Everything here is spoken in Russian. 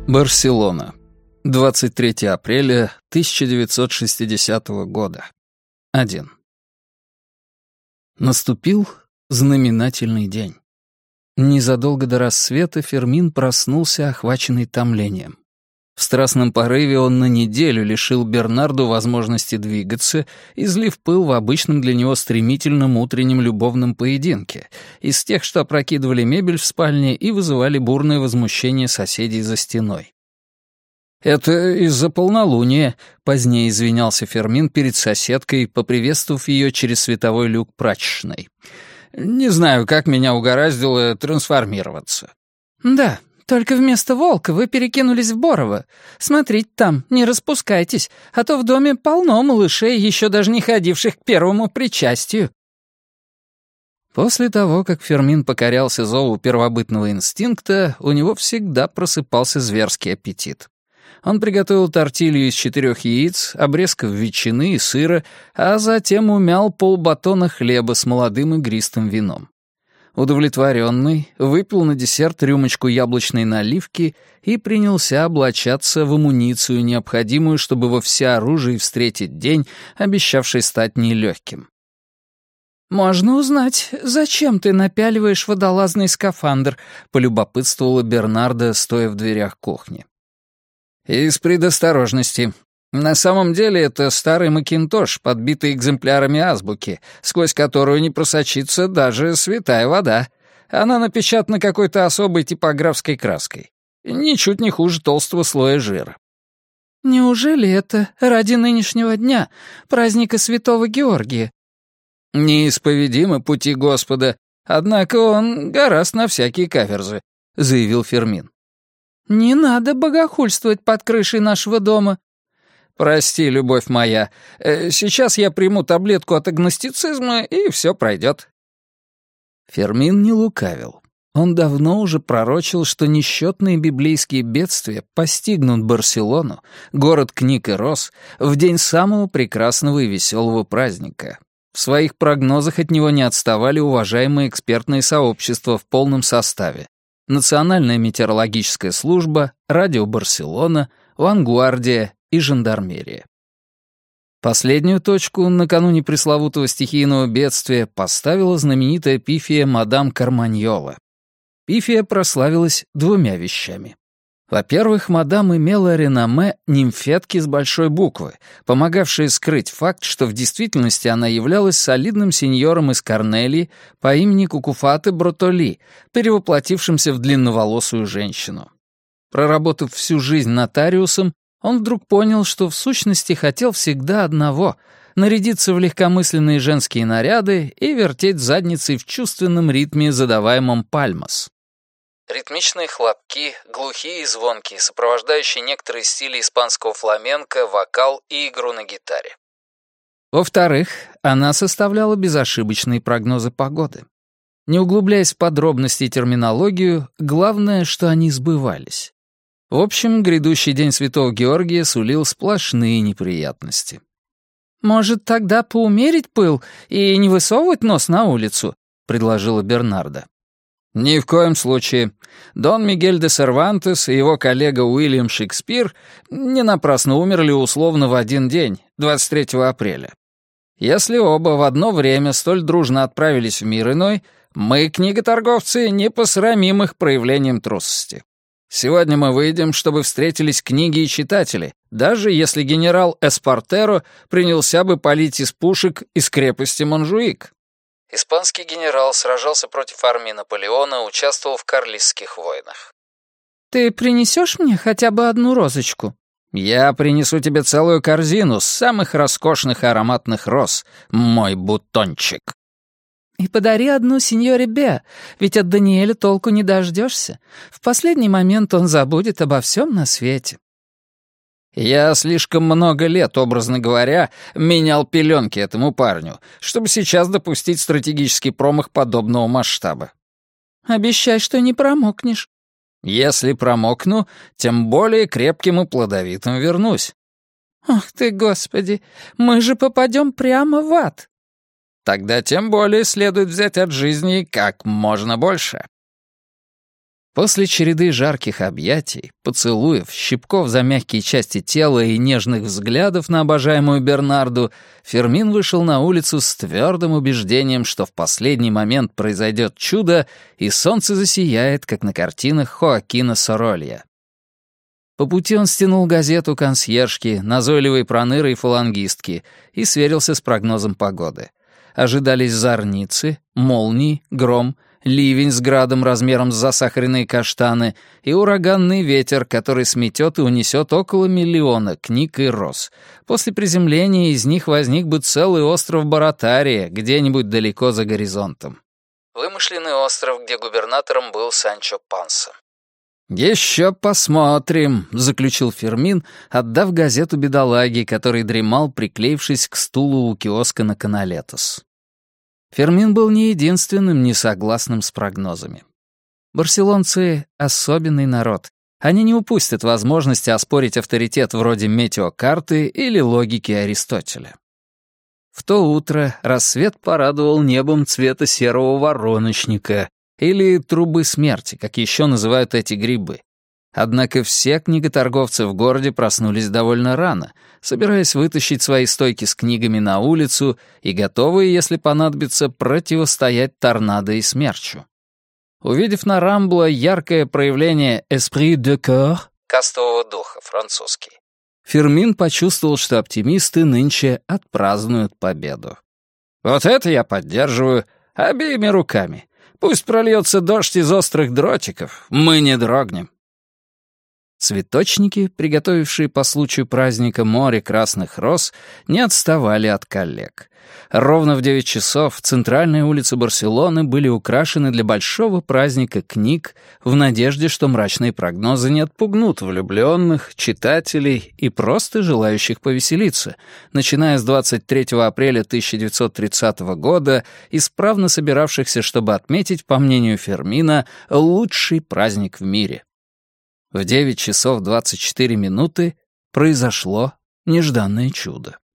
Барселона. 23 апреля 1960 года. 1. Наступил знаменательный день. Незадолго до рассвета Фермин проснулся, охваченный томлением. В страстном порыве он на неделю лишил Бернарду возможности двигаться, излив пыл в обычном для него стремительном утреннем любовном поединке, из тех, что опрокидывали мебель в спальне и вызывали бурное возмущение соседей за стеной. «Это из-за полнолуния», — позднее извинялся Фермин перед соседкой, поприветствовав ее через световой люк прачечной. «Не знаю, как меня угораздило трансформироваться». «Да, только вместо волка вы перекинулись в Борово. Смотрите там, не распускайтесь, а то в доме полно малышей, еще даже не ходивших к первому причастию». После того, как Фермин покорялся зову первобытного инстинкта, у него всегда просыпался зверский аппетит. Он приготовил тортилью из 4 яиц, обрезков ветчины и сыра, а затем умял полбатона хлеба с молодым игристым вином. Удовлетворенный, выпил на десерт рюмочку яблочной наливки и принялся облачаться в амуницию, необходимую, чтобы во всеоружии встретить день, обещавший стать нелегким. «Можно узнать, зачем ты напяливаешь водолазный скафандр?» — полюбопытствовала Бернарда, стоя в дверях кухни. «Из предосторожности. На самом деле это старый макинтош, подбитый экземплярами азбуки, сквозь которую не просочится даже святая вода. Она напечатана какой-то особой типографской краской. Ничуть не хуже толстого слоя жира». «Неужели это ради нынешнего дня, праздника Святого Георгия?» «Неисповедимы пути Господа, однако он гораст на всякие каверзы», — заявил Фермин. «Не надо богохульствовать под крышей нашего дома». «Прости, любовь моя, сейчас я приму таблетку от агностицизма, и все пройдет». Фермин не лукавил. Он давно уже пророчил, что несчетные библейские бедствия постигнут Барселону, город книг и роз, в день самого прекрасного и веселого праздника. В своих прогнозах от него не отставали уважаемые экспертные сообщества в полном составе: Национальная метеорологическая служба, Радио Барселона, Вангуардия и Жандармерия. Последнюю точку накануне пресловутого стихийного бедствия поставила знаменитая пифия мадам Карманьола. Пифия прославилась 2 вещами. Во-первых, мадам имела реноме нимфетки с большой буквы, помогавшей скрыть факт, что в действительности она являлась солидным сеньором из Корнелии по имени Кукуфате Бротоли, перевоплотившимся в длинноволосую женщину. Проработав всю жизнь нотариусом, он вдруг понял, что в сущности хотел всегда одного — нарядиться в легкомысленные женские наряды и вертеть задницей в чувственном ритме, задаваемом пальмас. Ритмичные хлопки, глухие и звонкие, сопровождающие некоторые стили испанского фламенко, вокал и игру на гитаре. Во-вторых, она составляла безошибочные прогнозы погоды. Не углубляясь в подробности и терминологию, главное, что они сбывались. В общем, грядущий день Святого Георгия сулил сплошные неприятности. «Может, тогда поумерить пыл и не высовывать нос на улицу?» — предложила Бернарда. «Ни в коем случае. Дон Мигель де Сервантес и его коллега Уильям Шекспир не напрасно умерли условно в один день, 23 апреля. Если оба в одно время столь дружно отправились в мир иной, мы, книготорговцы, не посрамим их проявлением трусости. Сегодня мы выйдем, чтобы встретились книги и читатели, даже если генерал Эспартеро принялся бы палить из пушек из крепости Монжуик». Испанский генерал сражался против армии Наполеона, участвовал в Карлистских войнах. «Ты принесешь мне хотя бы одну розочку?» «Я принесу тебе целую корзину самых роскошных и ароматных роз, мой бутончик». «И подари одну сеньоре Беа, ведь от Даниэля толку не дождешься. В последний момент он забудет обо всем на свете». Я слишком много лет, образно говоря, менял пеленки этому парню, чтобы сейчас допустить стратегический промах подобного масштаба. «Обещай, что не промокнешь». «Если промокну, тем более крепким и плодовитым вернусь». «Ах ты, Господи, мы же попадем прямо в ад». «Тогда тем более следует взять от жизни как можно больше». После череды жарких объятий, поцелуев, щипков за мягкие части тела и нежных взглядов на обожаемую Бернарду, Фермин вышел на улицу с твердым убеждением, что в последний момент произойдет чудо, и солнце засияет, как на картинах Хоакина Соролья. По пути он стянул газету консьержки, назойливой проныры и фалангистки, и сверился с прогнозом погоды. Ожидались зорницы, молнии, гром, ливень с градом размером с засахаренные каштаны и ураганный ветер, который сметет и унесет около 1 миллиона книг и роз. После приземления из них возник бы целый остров Баратария, где-нибудь далеко за горизонтом. Вымышленный остров, где губернатором был Санчо Панса. «Еще посмотрим», — заключил Фермин, отдав газету бедолаге, который дремал, приклеившись к стулу у киоска на Каналетос. Фермин был не единственным несогласным с прогнозами. Барселонцы — особенный народ. Они не упустят возможности оспорить авторитет вроде метеокарты или логики Аристотеля. В то утро рассвет порадовал небом цвета серого вороночника или трубы смерти, как еще называют эти грибы. Однако все книготорговцы в городе проснулись довольно рано, собираясь вытащить свои стойки с книгами на улицу и готовые, если понадобится, противостоять торнадо и смерчу. Увидев на Рамбло яркое проявление «esprit de corps» — кастового духа, французский, Фермин почувствовал, что оптимисты нынче отпразднуют победу. «Вот это я поддерживаю обеими руками. Пусть прольется дождь из острых дротиков, мы не дрогнем». Цветочники, приготовившие по случаю праздника море красных роз, не отставали от коллег. Ровно в 9 часов центральные улицы Барселоны были украшены для большого праздника книг в надежде, что мрачные прогнозы не отпугнут влюбленных, читателей и просто желающих повеселиться, начиная с 23 апреля 1930 года, исправно собиравшихся, чтобы отметить, по мнению Фермина, лучший праздник в мире. В 9 часов 24 минуты произошло нежданное чудо.